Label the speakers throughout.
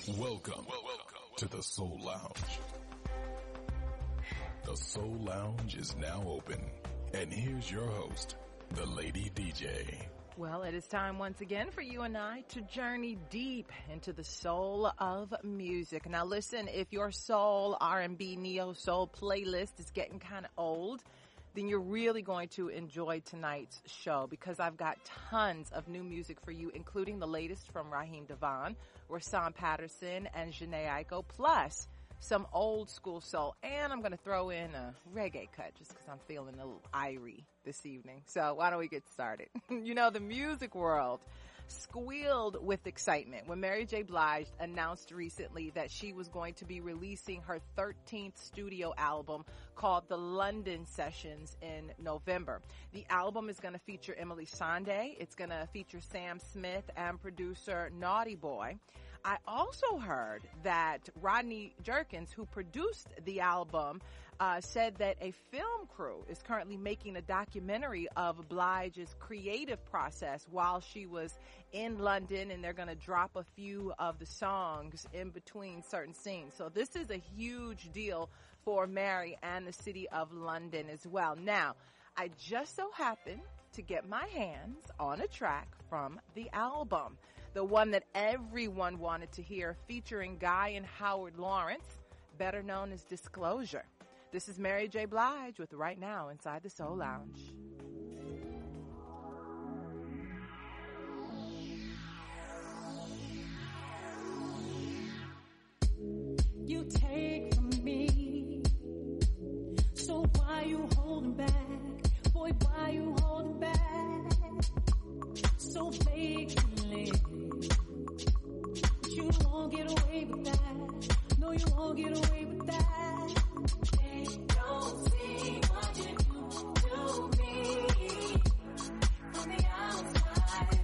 Speaker 1: Welcome to the Soul Lounge. The Soul Lounge is now open. And here's your host, the Lady DJ.
Speaker 2: Well, it is time once again for you and I to journey deep into the soul of music. Now listen, if your soul, R&B, neo soul playlist is getting kind of old, then you're really going to enjoy tonight's show because I've got tons of new music for you, including the latest from Raheem DeVaughn, Rahsaan Patterson, and Jhené Aiko, plus some old school soul. And I'm going to throw in a reggae cut just because I'm feeling a little irie this evening. So why don't we get started? You know, the music world squealed with excitement when Mary J. Blige announced recently that she was going to be releasing her 13th studio album called The London Sessions in November. The album is going to feature Emily Sandé. It's going to feature Sam Smith and producer Naughty Boy. I also heard that Rodney Jerkins, who produced the album, said that a film crew is currently making a documentary of Blige's creative process while she was in London, and they're going to drop a few of the songs in between certain scenes. So this is a huge deal for Mary and the city of London as well. Now, I just so happened to get my hands on a track from the album, the one that everyone wanted to hear, featuring Guy and Howard Lawrence, better known as Disclosure. This is Mary J. Blige with Right Now Inside the Soul Lounge.
Speaker 3: You take from me, so why you holding back? Boy, why you holding back? So patiently, you won't get away with that. No, you won't get away with that. They don't see what you do to me from the outside.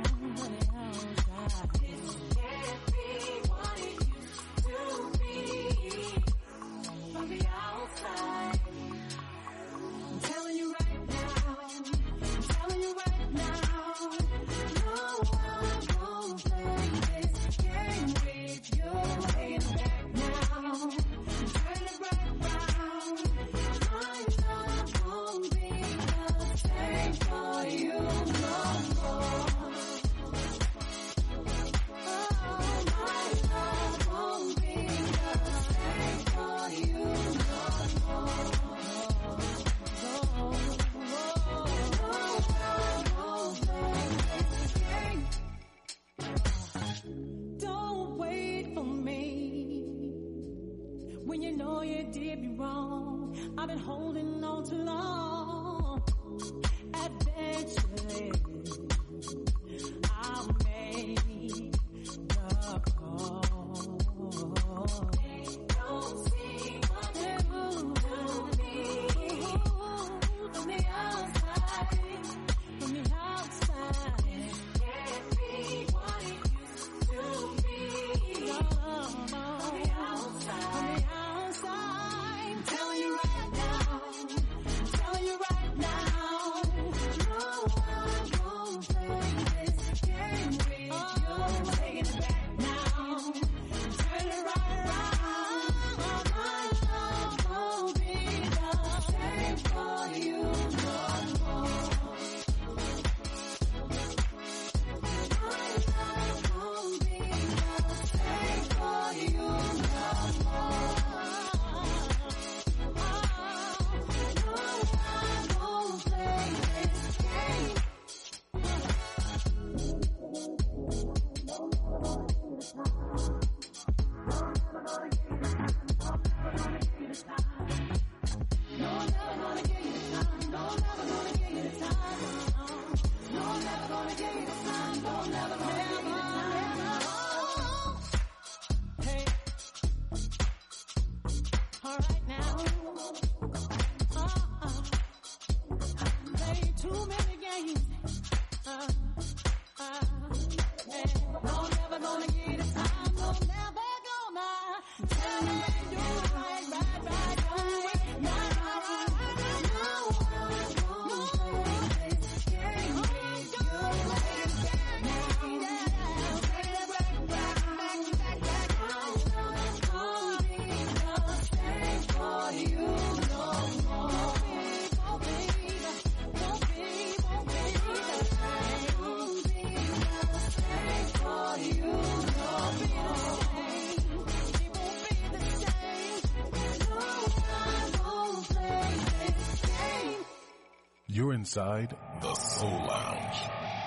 Speaker 3: This can't be what it used to be from the outside. I'm telling you right now. I'm telling you right now. No, I won't play this game with you. Ain't back now. Turn it right round. My love won't be the same for you no more. Oh, my love won't be the same for you no more. Don't wait for me when you know you did me wrong. I've been holding on too long. Eventually, I'll make the call. They don't see what you do to me from the outside. From the outside. Can't be what it used to be. From the outside. From the outside. I'm telling you right now. I'm telling you right now. No, I won't play this game with you. Taking it back now. Turn it right around. My love won't be the same for you no more. My love won't be the same for you no more. No, I won't play this game. No, I'm never gonna give you the time. No, I'm never gonna give you the time. No, I'm never gonna give you the time. No, I'm never gonna give you the time. Hey. All right now. Play too many games. Hey. No, I'm never gonna give you the time. No, I'm never gonna tell me you right, right, right, right, right, right. No, I won't play this game with you. Play it back now. Play it back, back, back, back, back.
Speaker 1: inside the Soul Lounge.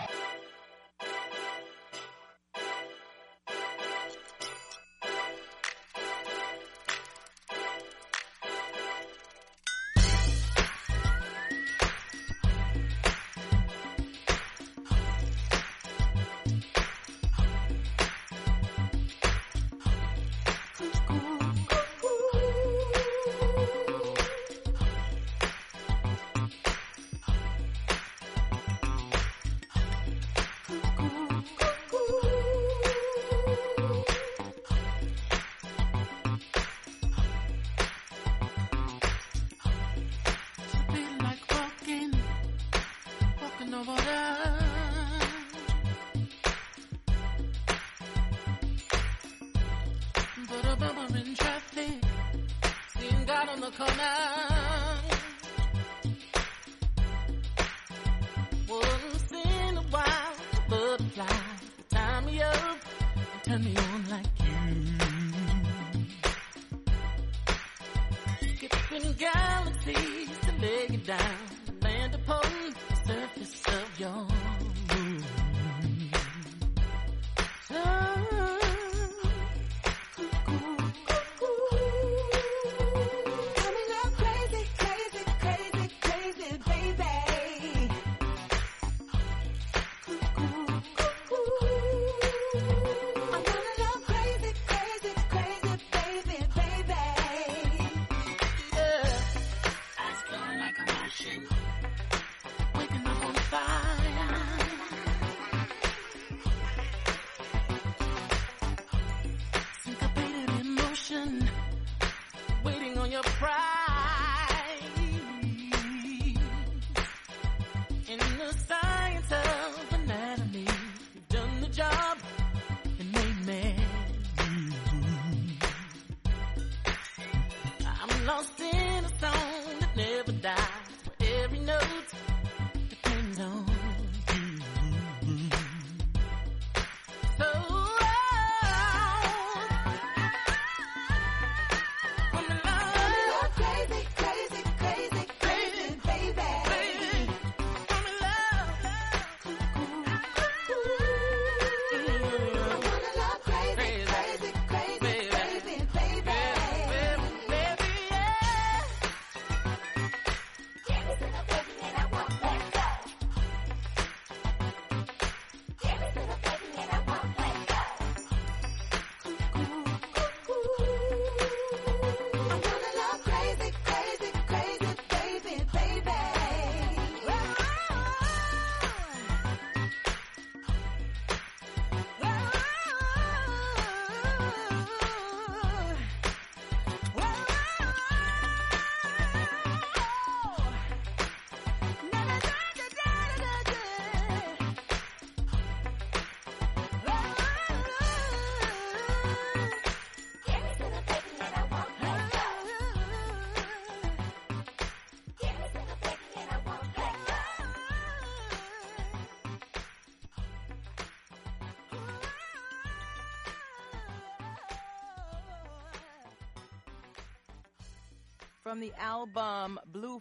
Speaker 2: From the album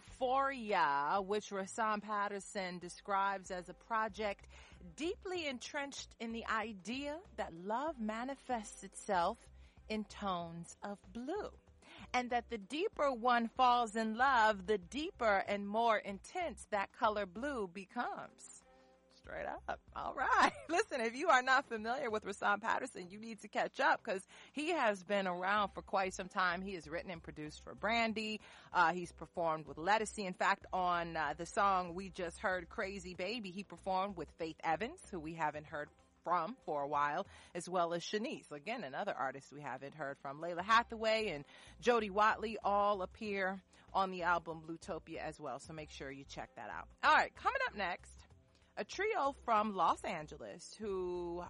Speaker 2: Bluephoria, which Rahsaan Patterson describes as a project deeply entrenched in the idea that love manifests itself in tones of blue, and that the deeper one falls in love, the deeper and more intense that color blue becomes. Straight up. All right. Listen, if you are not familiar with Rahsaan Patterson, you need to catch up because he has been around for quite some time. He has written and produced for Brandy. He's performed with Ledisi. In fact, on the song we just heard, Crazy Baby, he performed with Faith Evans, who we haven't heard from for a while, as well as Shanice. Again, another artist we haven't heard from. Layla Hathaway and Jody Watley all appear on the album Bluetopia as well, so make sure you check that out. All right, coming up next, a trio from Los Angeles who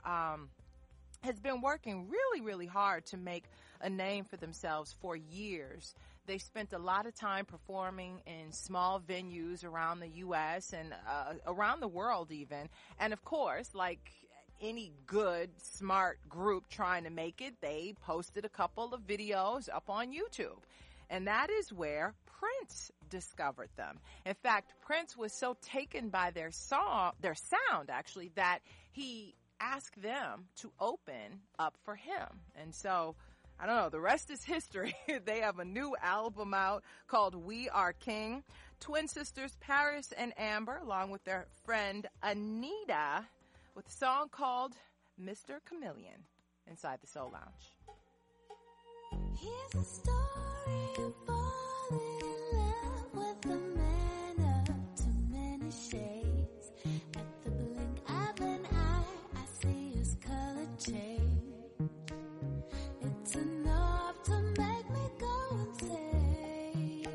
Speaker 2: has been working really, really hard to make a name for themselves for years. They spent a lot of time performing in small venues around the U.S. and around the world even. And, of course, like any good, smart group trying to make it, they posted a couple of videos up on YouTube. And that is where Prince discovered them. In fact, Prince was so taken by their sound actually, that he asked them to open up for him. And so, I don't know, the rest is history. They have a new album out called We Are King. Twin sisters Paris and Amber, along with their friend Anita, with a song called Mr. Chameleon inside the Soul Lounge.
Speaker 3: Here's a story of falling in love with a man of too many shades. At the blink of an eye, I see his color change. It's enough to make me go insane.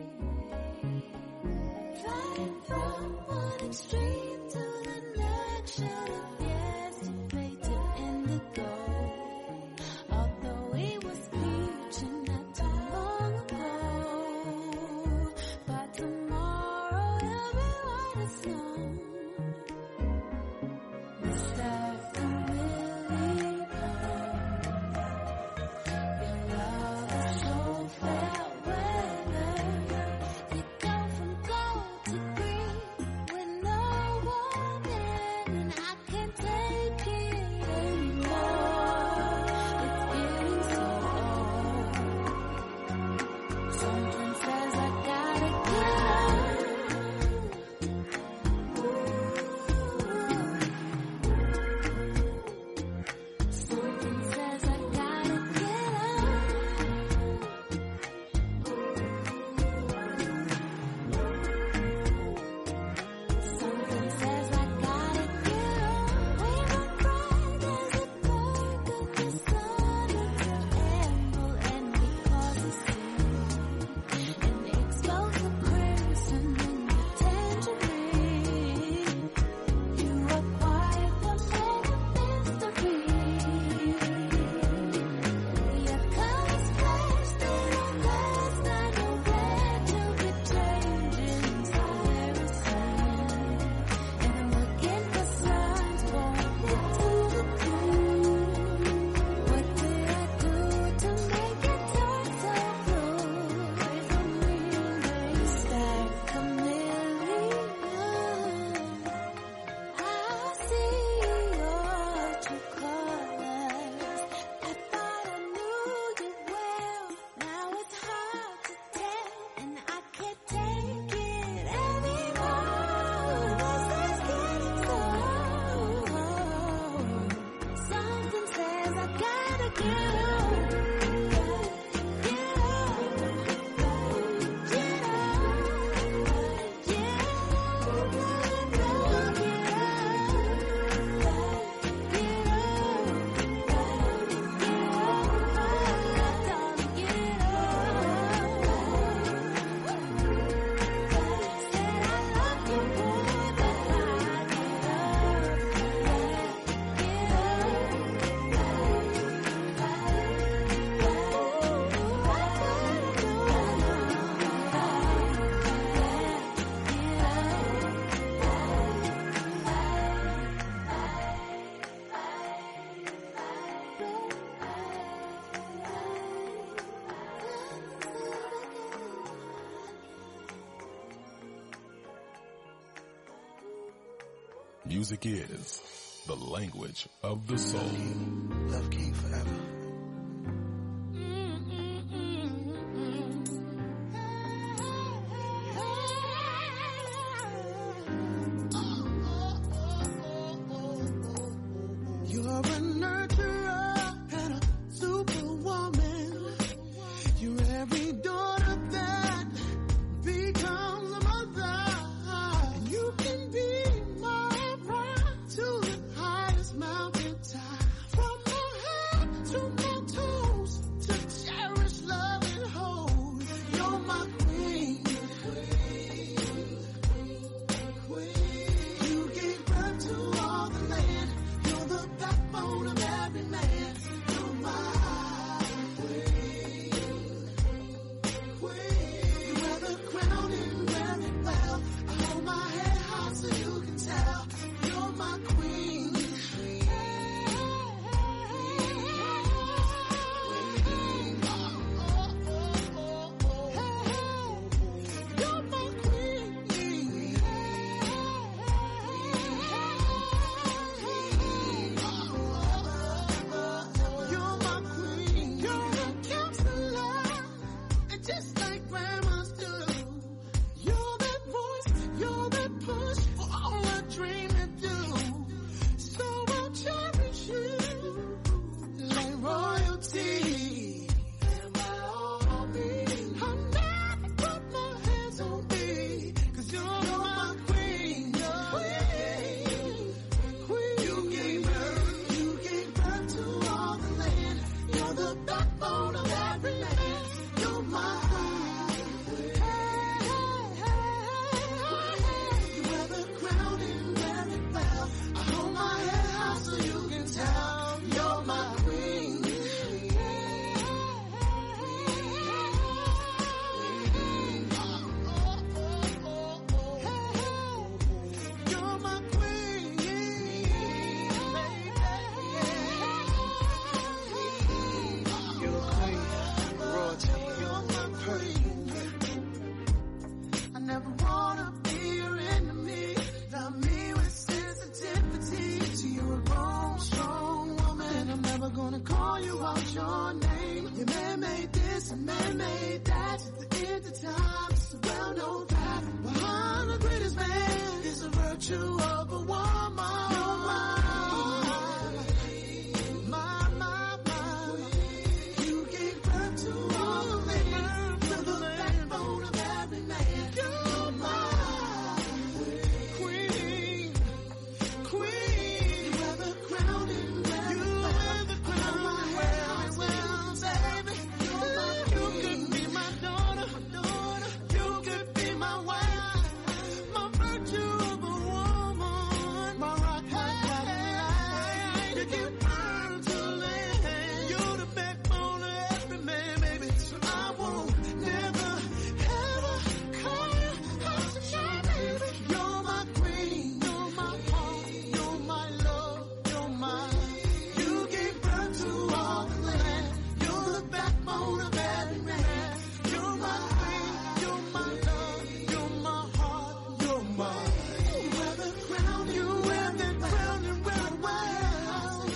Speaker 3: Flying from one extreme to the next, should have guessed he faded to indigo. Although he was peaching not too long ago, by tomorrow he'll be white as snow. Mr. Chameleon, your love is so fair weather. You go from gold to green with no woman, and I can't take it anymore. It's getting so old. Something says I gotta get up. Something says I gotta Something says I gotta get up. We will cry, there's a perk of the sun and amble, and we cause a scene and expose the crimson in the tangerine. You are quiet, but make a mystery. Your colors flashed in a glass, I know that you'll be changing so very soon. And I'm looking for signs pointing to the moon. What did I do to make it turn so blue? Away from me, Mr. Chameleon. I see your true colors. I thought I knew you well. Now it's hard to tell, and I can't take it anymore. This is getting so old. Something says I gotta get up. Get up. Get up.
Speaker 1: Music is the language of the soul.
Speaker 4: Love King forever.
Speaker 5: You're a nurturer and a superwoman. You're every daughter that becomes a mother. And you can be my pride to the highest mountain top. From call you out your name. You man-made this and man-made that. At the end of time, it's a well-known fact. Behind the greatest man is the virtue of a woman. You're my. You gave birth to all the land. You're the backbone of every man. You're my queen. You wear the crown and baby. You could be my daughter. You could be my wife. My virtue of a woman. My rock, you give birth to land. You're the backbone of every man, baby. So I won't never, ever call you out to shame, baby. You're my queen. You're my heart. You're my love. You're my. You gave birth to all the land. You're the backbone of every man. You're my queen. You're my love. You're my heart. You're my. You wear the crown. You wear the crown and wear it well.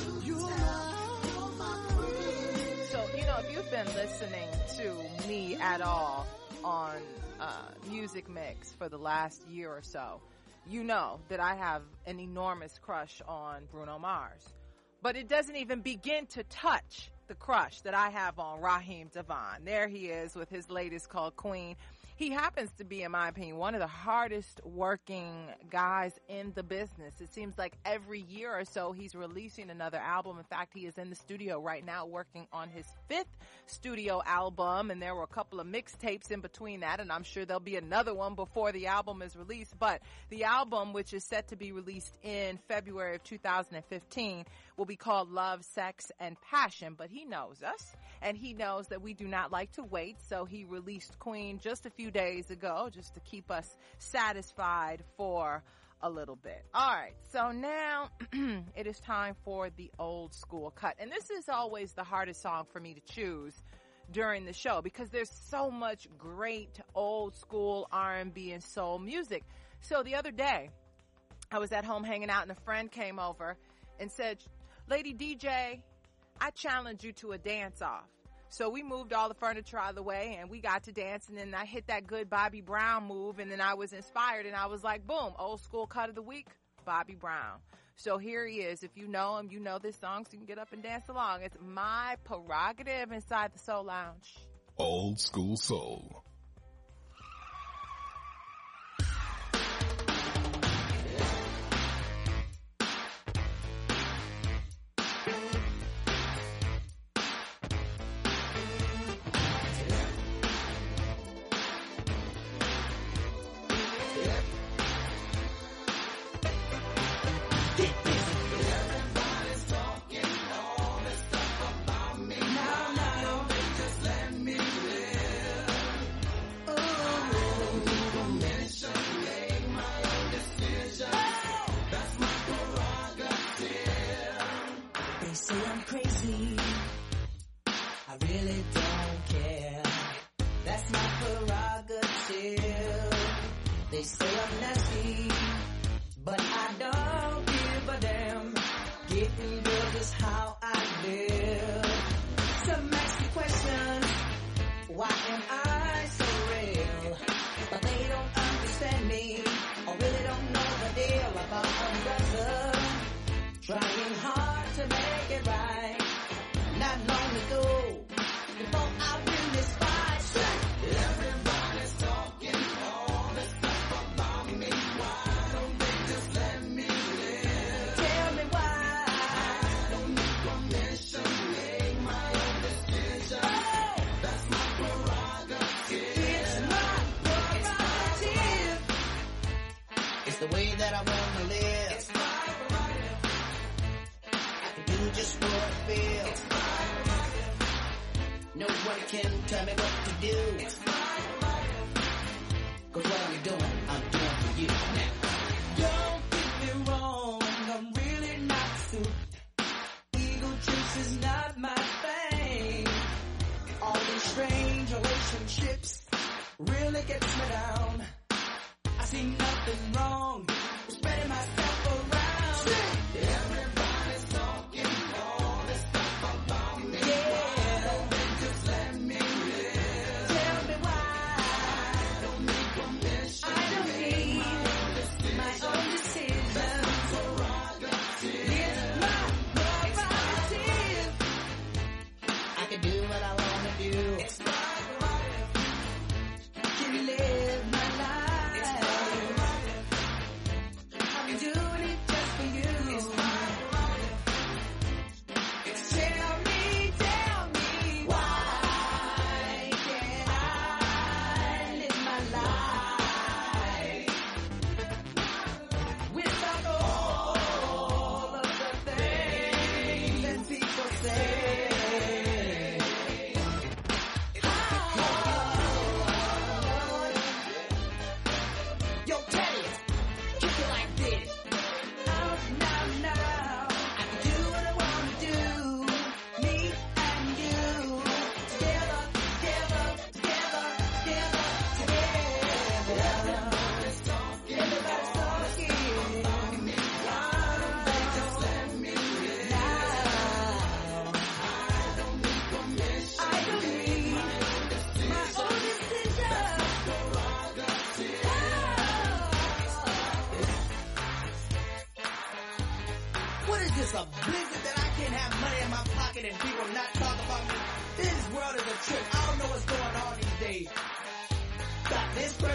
Speaker 5: You're my queen.
Speaker 2: So, if you've been listening to me at all on Music Mix for the last year or so, you know that I have an enormous crush on Bruno Mars. But it doesn't even begin to touch the crush that I have on Raheem DeVaughn. There he is with his latest called Queen. He happens to be, in my opinion, one of the hardest working guys in the business. It seems like every year or so he's releasing another album. In fact, he is in the studio right now working on his 5th studio album, and there were a couple of mixtapes in between that, and I'm sure there'll be another one before the album is released. But the album, which is set to be released in February of 2015, will be called Love, Sex, and Passion. But he knows us, and he knows that we do not like to wait, so he released Queen just a few days ago just to keep us satisfied for a little bit. All right, so now it is time for the old school cut. And this is always the hardest song for me to choose during the show because there's so much great old school R&B and soul music. So the other day, I was at home hanging out and a friend came over and said, "Lady DJ, I challenge you to a dance-off." So we moved all the furniture out of the way and we got to dancing, and I hit that good Bobby Brown move, and then I was inspired and I was like, boom, old school cut of the week, Bobby Brown. So here he is. If you know him, you know this song, so you can get up and dance along. It's My Prerogative inside the Soul Lounge.
Speaker 1: Old School Soul.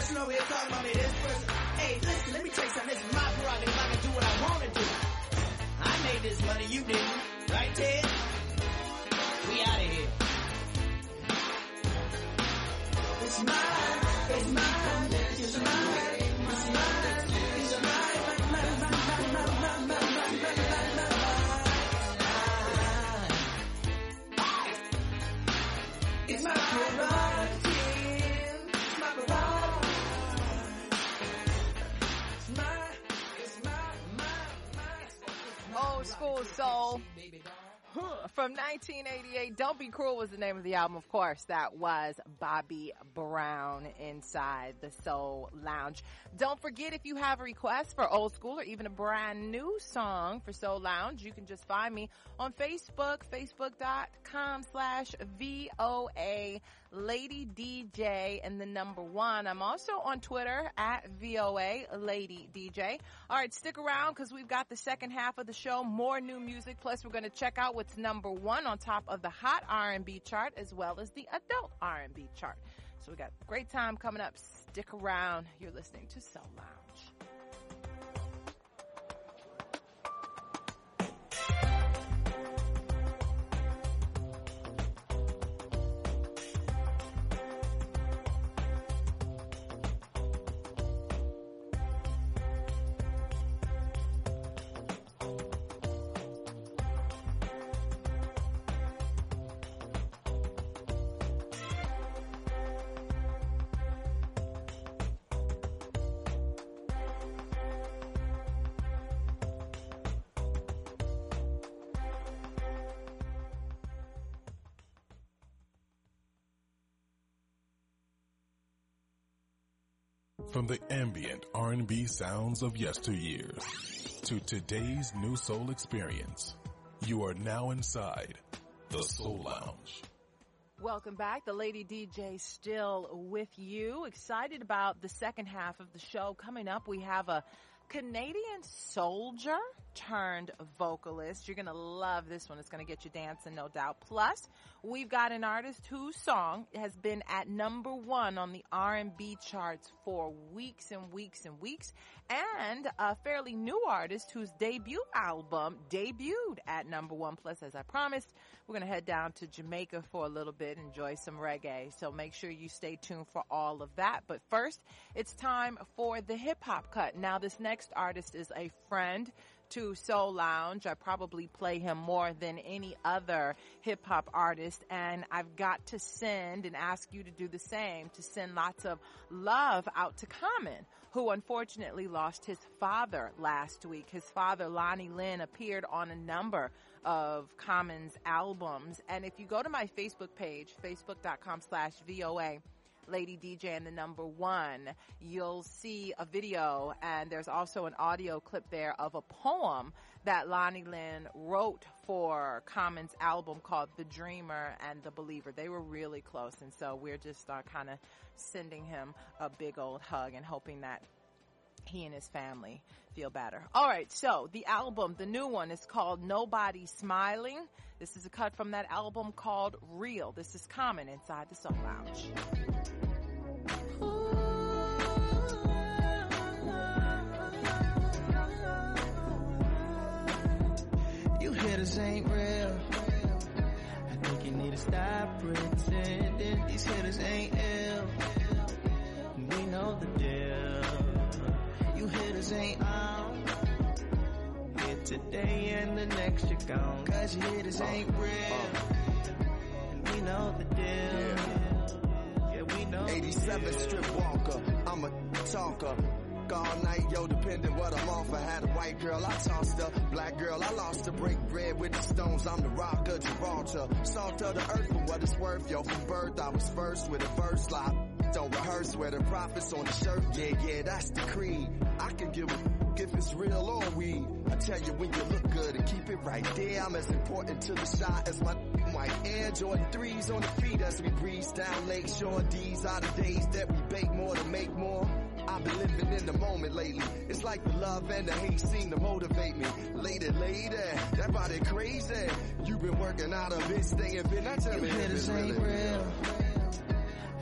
Speaker 5: person over here talking about me, this person. Hey, listen, let me tell you something. This is my prerogative. I can do what I want to do. I made this money, you didn't. Right, Ted? We out of here. It's mine. It's mine. It's mine. It's mine. It's mine. It's my prerogative. It's my prerogative. It's mine. It's mine.
Speaker 2: Old school soul. From 1988, Don't Be Cruel was the name of the album. Of course, that was Bobby Brown inside the Soul Lounge. Don't forget, if you have a request for old school or even a brand new song for Soul Lounge, you can just find me on Facebook, facebook.com/VOA Lady DJ and the number 1. I'm also on Twitter at VOA Lady DJ. All right, stick around because we've got the second half of the show, more new music. Plus, we're going to check out what's number 1 on top of the hot R&B chart as well as the adult R&B chart. So we got a great time coming up. Stick around. You're listening to Soul Lounge.
Speaker 1: From the ambient R&B sounds of yesteryears to today's new soul experience, you are now inside the Soul Lounge.
Speaker 2: Welcome back. The Lady DJ still with you. Excited about the second half of the show. Coming up, we have a Canadian soldier turned vocalist. You're going to love this one. It's going to get you dancing, no doubt. Plus, we've got an artist whose song has been at number 1 on the R&B charts for weeks and weeks and weeks, and a fairly new artist whose debut album debuted at number 1. Plus, as I promised, we're going to head down to Jamaica for a little bit, enjoy some reggae. So make sure you stay tuned for all of that. But first, it's time for the hip-hop cut. Now, this next artist is a friend to Soul Lounge. I probably play him more than any other hip-hop artist, and I've got to send and ask you to do the same, to send lots of love out to Common, who unfortunately lost his father last week. His father, Lonnie Lynn, appeared on a number of Common's albums, and if you go to my Facebook page, facebook.com/VOA Lady DJ and the number 1, you'll see a video, and there's also an audio clip there of a poem that Lonnie Lynn wrote for Common's album called The Dreamer and the Believer. They were really close, and so we're just kind of sending him a big old hug and hoping that he and his family feel better. All right, so the album, the new one, is called Nobody Smiling. This is a cut from that album called Real. This is Common inside the Soul Lounge.
Speaker 5: You hitters ain't real. I think you need to stop pretending. These hitters ain't ill. We know the deal. You hitters ain't on. Here today and the next you're gone. Cause you hitters ain't real. And we know the deal. Yeah, we know
Speaker 6: 87 strip walker, I'm a talker. All night, yo, depending what I'm off. I had a white girl, I tossed her. Black girl, I lost her. Break bread with the stones, I'm the rock of Gibraltar. Salt of the earth for what it's worth, yo. From birth, I was first with a verse line. Don't rehearse where the prophets on the shirt. Yeah, that's the creed. I can give a if it's real or weed. I tell you when you look good and keep it right there. I'm as important to the shot as my white Air Jordan 3s on the feet as we breeze down Lake Shore. These are the days that we bake more to make more. I've been living in the moment lately. It's like the love and the hate seem to motivate me. Later, that body crazy. You've been working out of it, staying fit. Now tell me
Speaker 5: hitters
Speaker 6: if it's
Speaker 5: ain't
Speaker 6: really
Speaker 5: real. I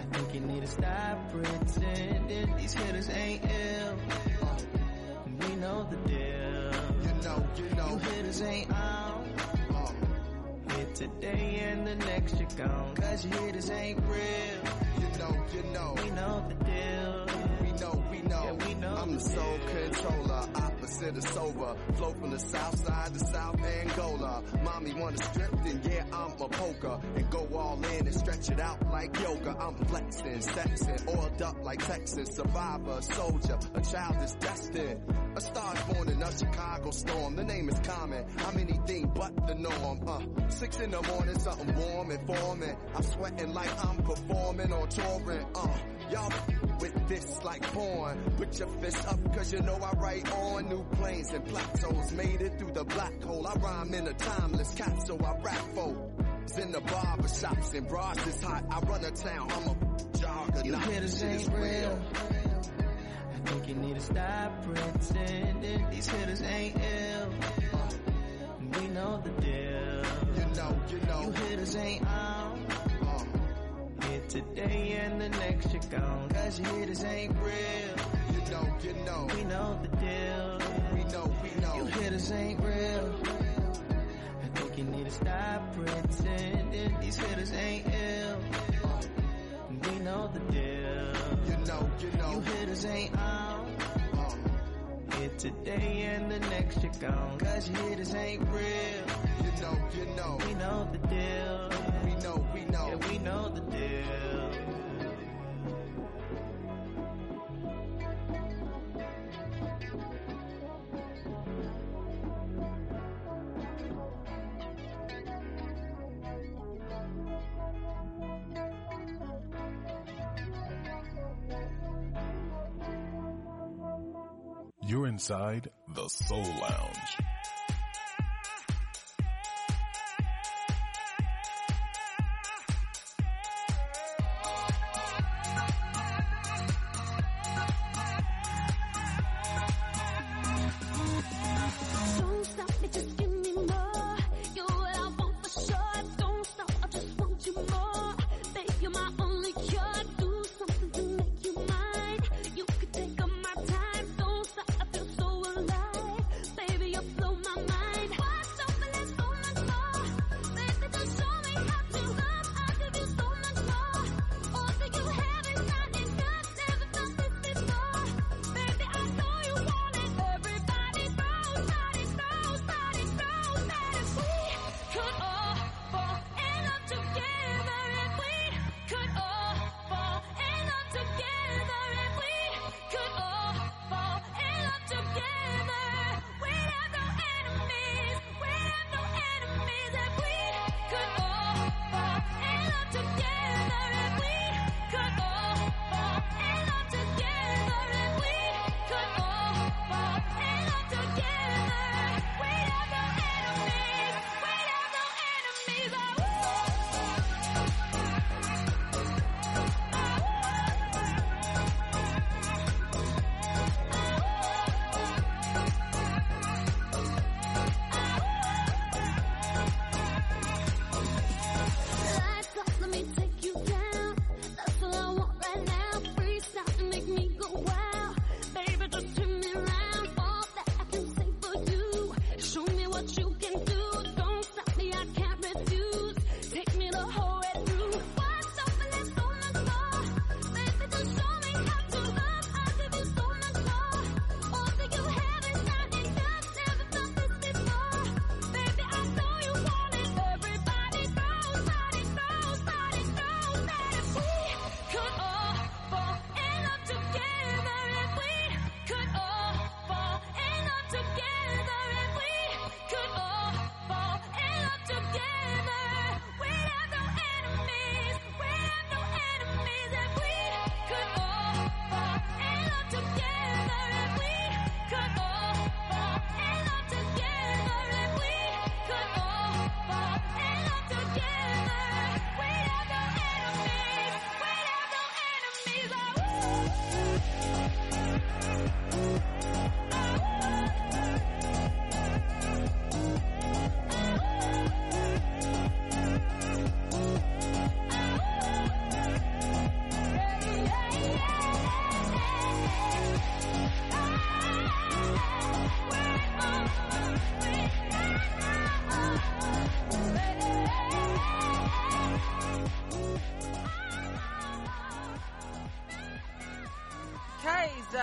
Speaker 7: I think you need to stop pretending these hitters ain't ill. We know the deal.
Speaker 6: You know.
Speaker 7: You hitters ain't on. Hit today and the next you're gone. Cause your hitters ain't real.
Speaker 6: You know.
Speaker 7: We know the deal.
Speaker 6: We know.
Speaker 7: Yeah, we know
Speaker 6: I'm the
Speaker 7: the
Speaker 6: soul
Speaker 7: deal.
Speaker 6: controller, opposite of sober. Flow from the south side to South Angola. Mommy wanna strip, then yeah, I'm a poker. And go all in and stretch it out like yoga. I'm flexing, sexing, oiled up like Texas. Survivor, soldier, a child is destined. A star's born in a Chicago storm. The name is common, I'm anything but the norm. 6 in the morning, something warm and forming. I'm sweating like I'm performing on touring. Y'all with this like porn. Put your fist up cause you know I write on. New planes and plateaus made it through the black hole. I rhyme in a timeless capsule. I rap folks in the barber shops and bras is hot. I run a town, I'm a jogger.
Speaker 7: You hitters ain't real. I think you need to stop pretending these hitters ain't ill. We know the deal.
Speaker 6: You know.
Speaker 7: You hitters ain't on. Hit today and the next you're gone. Cause your hitters ain't real.
Speaker 6: You know.
Speaker 7: We know the deal.
Speaker 6: We know.
Speaker 7: You hitters ain't real. I think you need to stop pretending these hitters ain't ill. We know the deal.
Speaker 6: You know.
Speaker 7: You hitters ain't on. Hit today and the next you're gone. Cause your hitters ain't real.
Speaker 6: You know.
Speaker 7: We know the deal.
Speaker 6: We know.
Speaker 7: Yeah, we know the deal.
Speaker 1: You're inside the Soul Lounge.
Speaker 3: Don't stop me, just give me more. You're what I want for sure. Don't stop, I just want you more. Babe, you're my only cure. Do something to make you mine. You could take all my time. Don't stop, I feel so alive. Baby, you're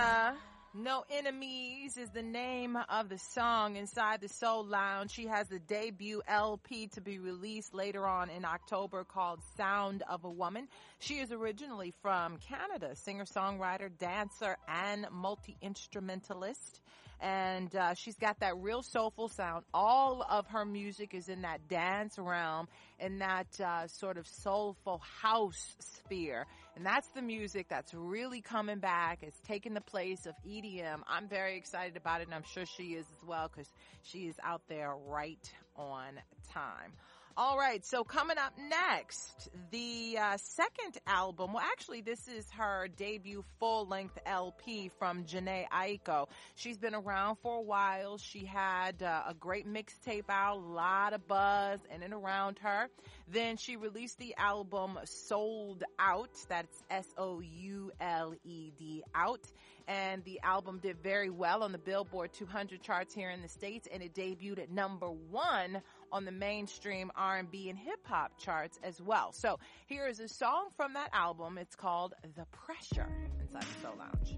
Speaker 2: No Enemies is the name of the song inside the Soul Lounge. She has the debut LP to be released later on in October called Sound of a Woman. She is originally from Canada, singer-songwriter, dancer, and multi-instrumentalist. And she's got that real soulful sound. All of her music is in that dance realm, in that sort of soulful house sphere. And that's the music that's really coming back. It's taking the place of EDM. I'm very excited about it, and I'm sure she is as well, because she is out there right on time. All right, so coming up next, the second album. Well, actually, this is her debut full-length LP from Jhené Aiko. She's been around for a while. She had a great mixtape out, a lot of buzz in and around her. Then she released the album Souled Out. That's SOULED Out. And the album did very well on the Billboard 200 charts here in the States, and it debuted at #1 on the mainstream R&B and hip-hop charts as well. So here is a song from that album. It's called The Pressure inside the Soul Lounge.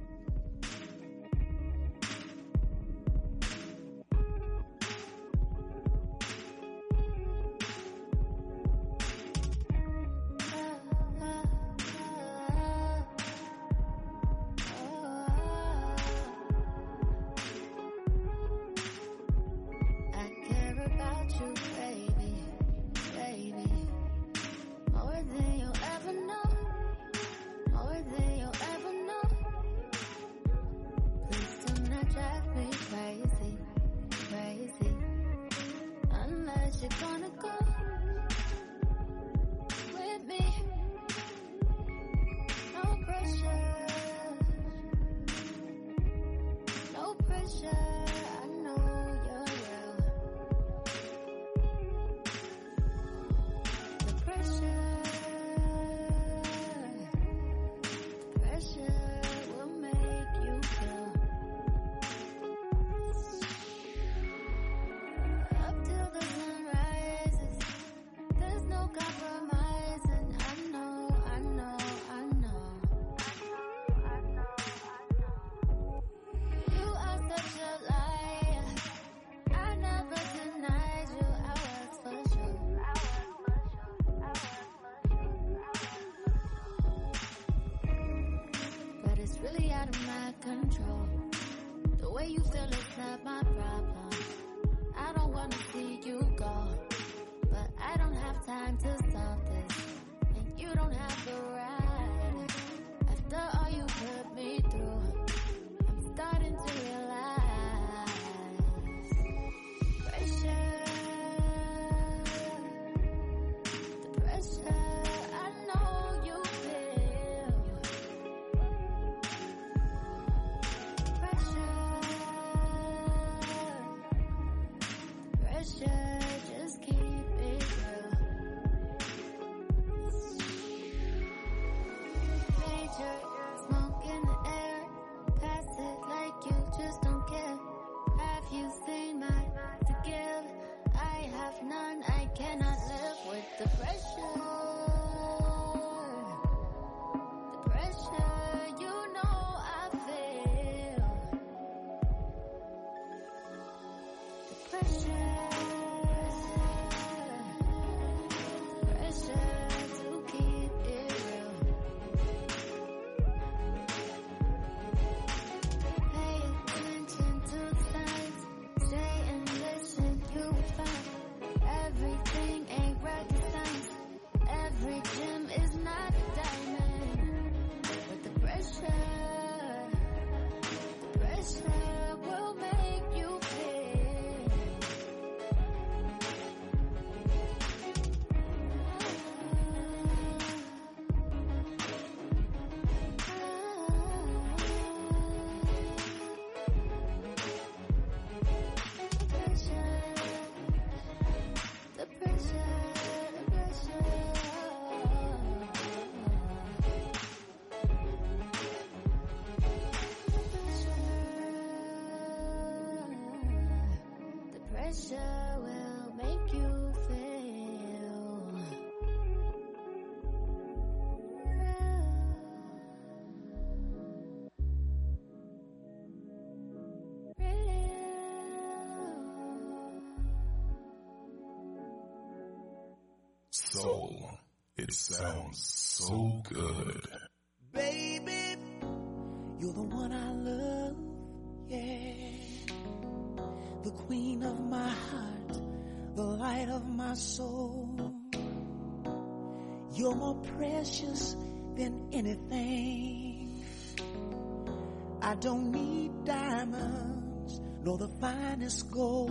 Speaker 1: soul. It sounds so good.
Speaker 3: Baby, you're the one I love, yeah. The queen of my heart, the light of my soul. You're more precious than anything. I don't need diamonds, nor the finest gold.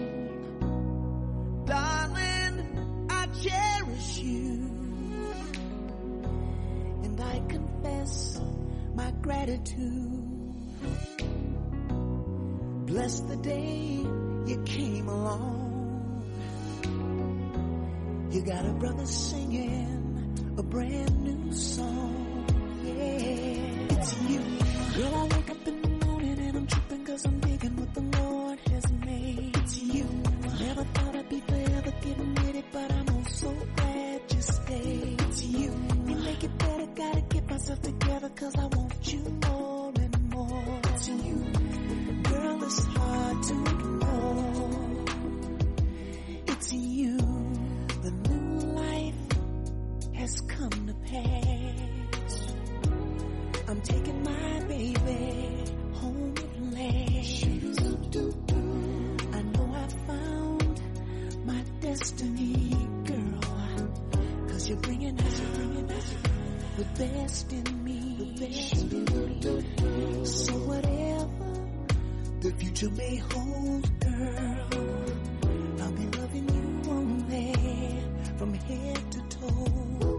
Speaker 3: Darling, I cherish you. And I confess my gratitude. Bless the day you came along. You got a brother singing a brand new song. Yeah, it's you. Girl, I wake up in the morning and I'm tripping 'cause I'm digging what the Lord has made. It's you. Never thought I'd be forever getting with it, but I'm oh so glad you stayed. It's you. You make it better, gotta get myself together 'cause I want you more and more. It's you. Girl, it's hard to ignore. It's you. The new life has come to pass. I'm taking my baby home at last. I know I found my destiny, girl. 'Cause you're bringing out the best in me. So whatever the future may hold, girl, I'll be loving you only from head to toe.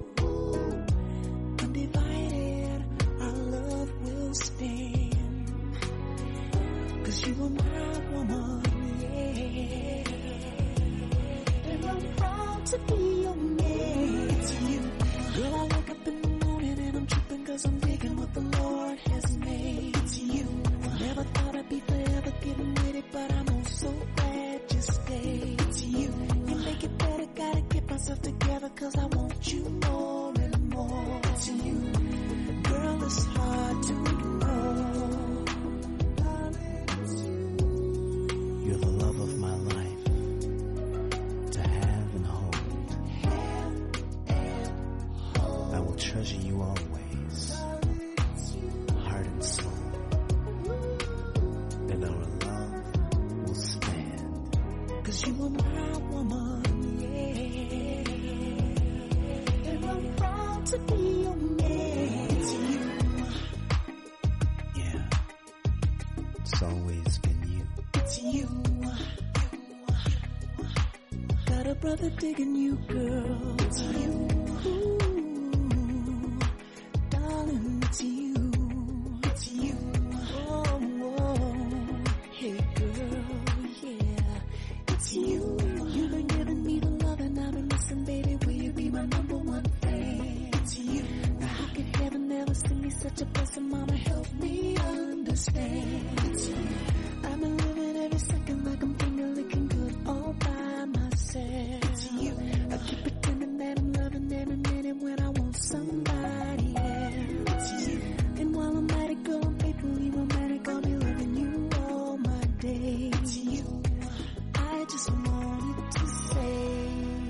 Speaker 3: Undivided, our love will stand. 'Cause you are my woman, yeah. And I'm proud to be your man. It's you. Girl, I wake up in the morning and I'm tripping 'cause I'm digging what the Lord has made. It's you. Never thought I'd be forever getting with it, but I'm oh so glad you stayed. It's you. You make it better, gotta get myself together 'cause I want you more and more. It's you. Girl, it's hard to ignore. You're the love of my life, to have and hold. I will treasure you always, heart and soul. And our love will stand. 'Cause you are my woman, yeah. And I'm proud to be your man. It's you. Yeah. It's always been you. It's you. Got a brother digging you, girl. It's you. Ooh, darling, it's you. It's you. Oh, oh. Hey, girl, yeah. It's you. You've been giving me the love and I've been listening, baby. Will you be my number one fan? It's you. Now how could heaven never send me such a blessing? Mama, help me understand. It's you. I've been living every second like I'm finger licking good all by myself. It's you. I keep pretending that I'm loving every minute when I want somebody else. It's you. And while I'm at it, girl, I'm faithfully romantic. I'll be loving you all my days. It's you. I just wanted to say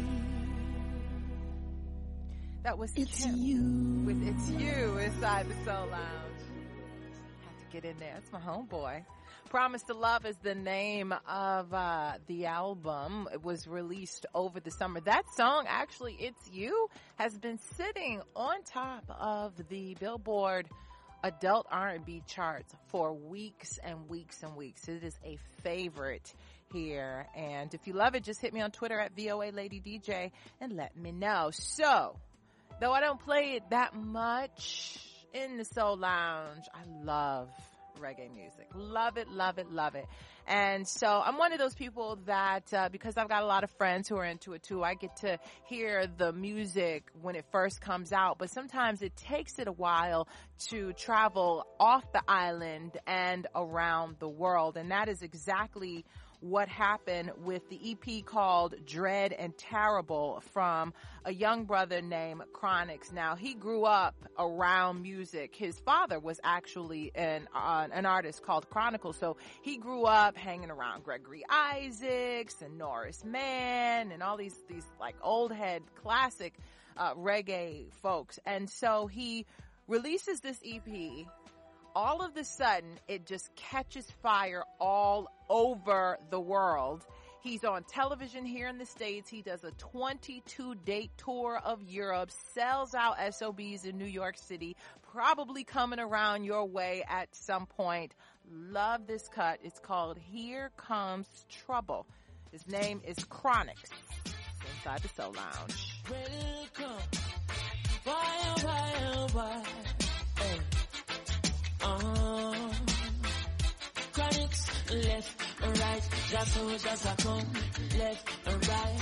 Speaker 2: That was
Speaker 3: it's
Speaker 2: Kim
Speaker 3: you.
Speaker 2: with It's You inside the Soul Lounge. Had to get in there. It's my homeboy. Promise to Love is the name of the album. It was released over the summer. That song, actually, It's You, has been sitting on top of the Billboard adult R&B charts for weeks and weeks and weeks. It is a favorite here. And if you love it, just hit me on Twitter at VOA Lady DJ and let me know. So, though I don't play it that much in the Soul Lounge, I love reggae music. Love it, love it, love it. And so I'm one of those people that, because I've got a lot of friends who are into it too, I get to hear the music when it first comes out, but sometimes it takes it a while to travel off the island and around the world. And that is exactly what happened with the EP called Dread and Terrible from a young brother named Chronix. Now, he grew up around music. His father was actually an artist called Chronicle, so he grew up hanging around Gregory Isaacs and Norris Mann and all these like old head classic reggae folks. And so he releases this EP. All of a sudden, it just catches fire all over the world. He's on television here in the States. He does a 22-date tour of Europe, sells out SOBs in New York City, probably coming around your way at some point. Love this cut. It's called Here Comes Trouble. His name is Chronix. Inside the Soul Lounge.
Speaker 8: Welcome. Why. Hey. Chronix, left and right, the soldiers are come, left and right,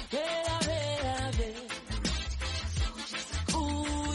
Speaker 8: hey. Ooh,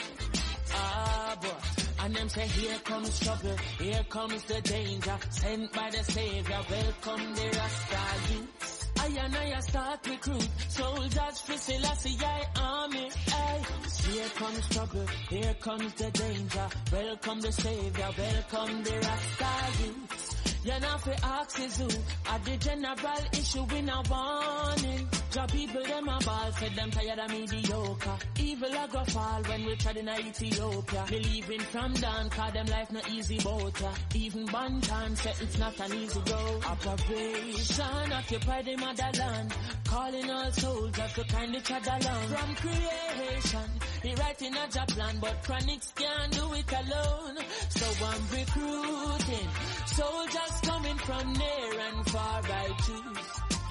Speaker 8: yeah, boy, and them say here comes trouble, here comes the danger, sent by the Savior, welcome the Rasta youths. I and I start recruit soldiers for Selassie army. Aye. Here comes trouble, here comes the danger. Welcome the Savior, welcome the Rasta youths. You're not for axes who at the general issue in a warning. Your people them a ball, said them tired of mediocre. Evil a go fall when we tried in Ethiopia. Believing from down, cause them life not easy boat. Even Bantan said it's not an easy road. Operation occupy the motherland, calling all soldiers to kind each other along. From creation, he writing a job plan, but Chronix can't do it alone. So I'm recruiting soldiers coming from near and far. I choose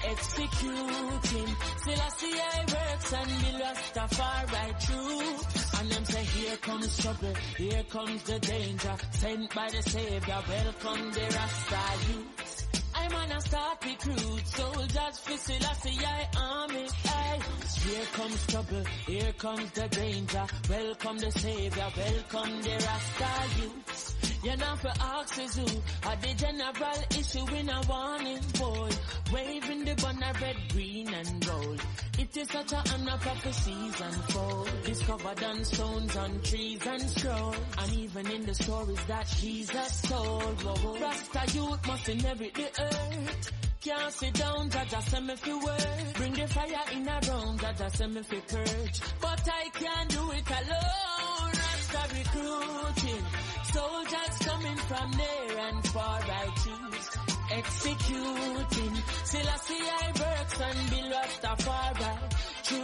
Speaker 8: executing Selassie works and the Rastafari true. And them say here comes trouble, here comes the danger, sent by the Savior, welcome the Rasta youths. I'm on a start recruit soldiers for Selassie army. Aye. Here comes trouble, here comes the danger, welcome the Savior, welcome the Rasta youths. You're not for axes who are the general issue in a warning, boy. Waving the banner red, green and gold. It is such an honor prophecies unfold. Discovered on stones, on trees and scroll. And even in the stories that Jesus told. Rasta youth must inherit the earth. Can't sit down, Jaja send me fi work. Bring the fire in a round, Jaja send me fi purge. But I can't do it alone. Rasta recruiting soldiers coming from near and far. I choose executing Selassie works and the Rastafari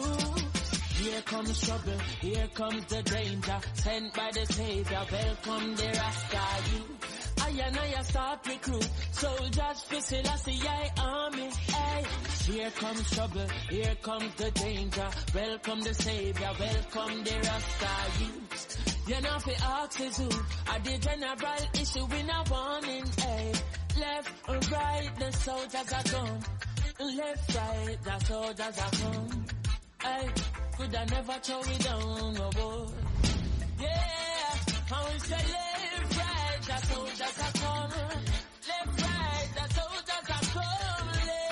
Speaker 8: true. Here comes trouble, here comes the danger, sent by the Savior, welcome the Rasta youth. I and I start recruit soldiers for Selassie army. Hey. Here comes trouble, here comes the danger, welcome the Savior, welcome the Rasta youths. You're not for axes who are the general issue in a warning. Hey. Left or right, the soldiers are gone. Left, right, the soldiers are gone. Hey. Could I never throw it down, no boy. Yeah, how is the left, right, the soldiers are gone. Left, right, the soldiers are gone.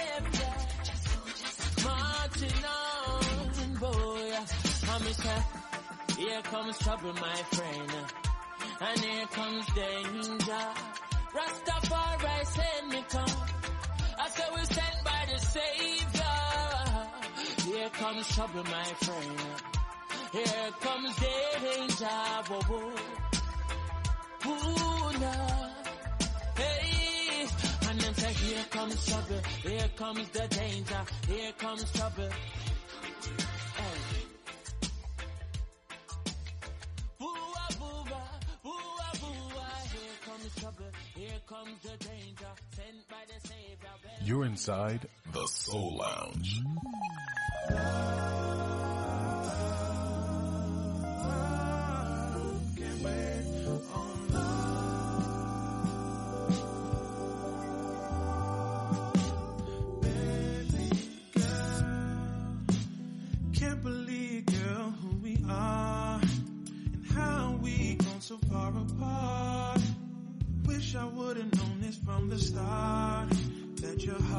Speaker 8: Left, right, marching on, boy. I'm say, here comes trouble, my friend, and here comes danger. Rastafari send me come. I say we sent by the Savior. Here comes trouble, my friend. Here comes danger. Whoa. Ooh, nah. Hey, and then say, here comes trouble. Here comes the danger. Here comes trouble. Hey. Here comes the danger, sent by the Savior.
Speaker 1: You're inside the Soul Lounge.
Speaker 5: Can't believe, girl, who we are and how we gone so far apart. Wish I would've known this from the start, that your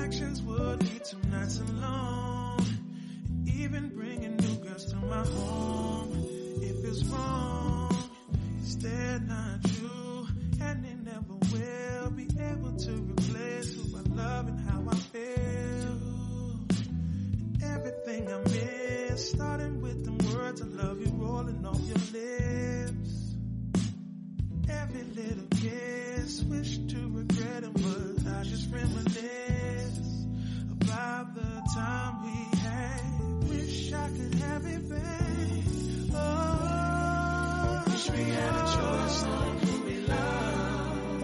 Speaker 5: actions would lead to nights alone. Even bringing new girls to my home. If it's wrong, instead not true. And they never will be able to replace who I love and how I feel. And everything I miss, starting with them words I love you rolling off your lips. Every little kiss, wish to regret it, but I just reminisce about the time we had. Wish I could have it back. Oh, wish we had a choice on who we love.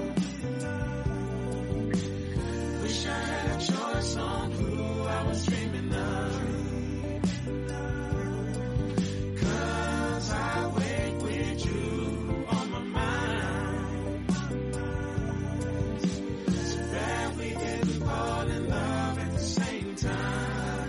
Speaker 5: Wish I had a choice on who I was dreaming of. 'Cause I wake with you on my mind. So bad we didn't fall in love at the same time.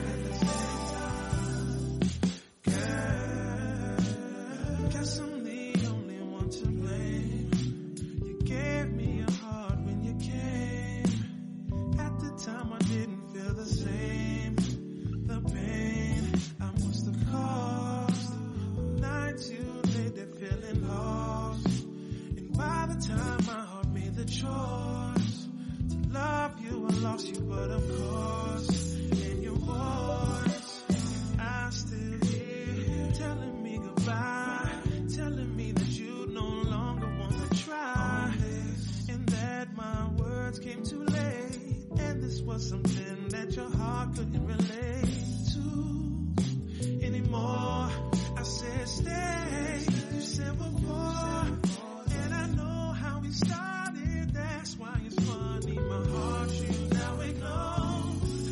Speaker 5: Girl, guess I'm the only one to blame. You gave me a heart when you came. At the time I didn't feel the same. The pain I must have caused. Nights you lay there feeling lost. And by the time my heart made the choice to love you, I lost you, but of course, in your voice, I still hear telling me goodbye, telling me that you no longer want to try, and that my words came too late, and this was something that your heart couldn't relate to anymore. I said stay, you said before, and I know how we started, that's why it's funny, my heart you now ignore.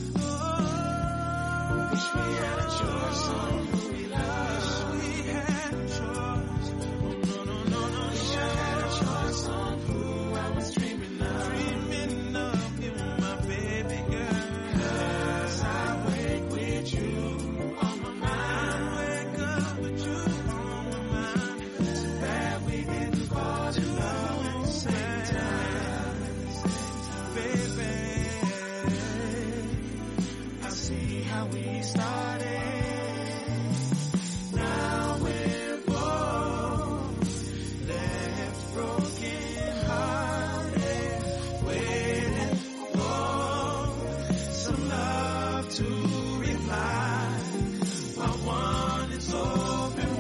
Speaker 5: Oh, wish we had a choice on who we love. Wish we had a choice. Oh no, no, no, no. Wish I had a choice on who I was dreaming of. Dreaming of you, my baby girl. 'Cause I wake with you on my mind. Wake up with you on my mind. Too bad we didn't fall in love at the same time. Baby, I see how we started. Now we're both left broken hearted, waiting for some love to reply. While one is open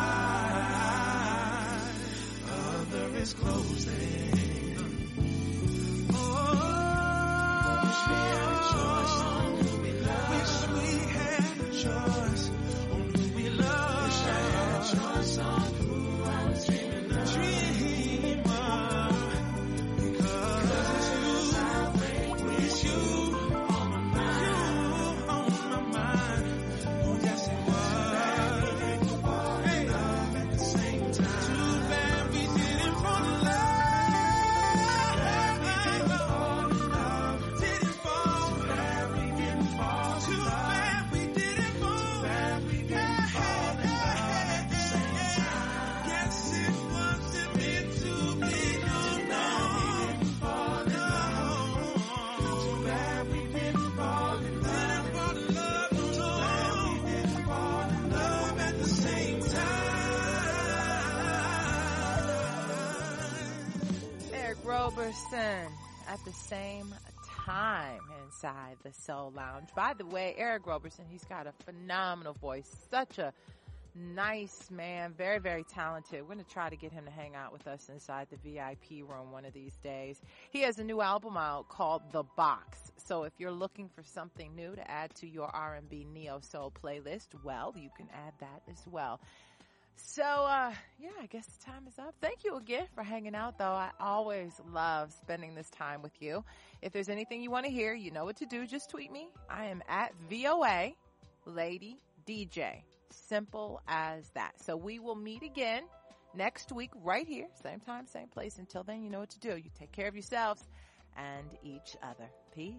Speaker 5: wide, other is closing. Oh, wish we had a choice on who we love. Wish we had a choice on who we love. Wish I had a choice on who I was dreaming of. Dream of. Because I wake with you on my mind. You on my mind. Oh, yes it was. Hey, love at the same time. Too bad we didn't fall in love. Didn't fall. Too bad we didn't fall. Too bad we didn't fall. Too bad we didn't fall in love at the same time. Yes, it wasn't meant to be. No, no. Too bad we didn't fall in love. Didn't fall in love. No, no. We didn't fall in love at the same time.
Speaker 2: Eric Roberson at the same time inside the Soul Lounge. By the way, Eric Roberson, he's got a phenomenal voice. Such a nice man. Very, very talented. We're going to try to get him to hang out with us inside the VIP room one of these days. He has a new album out called The Box. So if you're looking for something new to add to your R&B Neo Soul playlist, well, you can add that as well. So, yeah, I guess the time is up. Thank you again for hanging out, though. I always love spending this time with you. If there's anything you want to hear, you know what to do. Just tweet me. I am at VOA Lady DJ. Simple as that. So we will meet again next week right here. Same time, same place. Until then, you know what to do. You take care of yourselves and each other. Peace.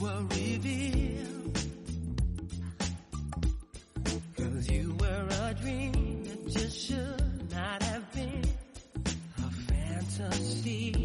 Speaker 7: were revealed. 'Cause you were a dream that just should not have been a fantasy.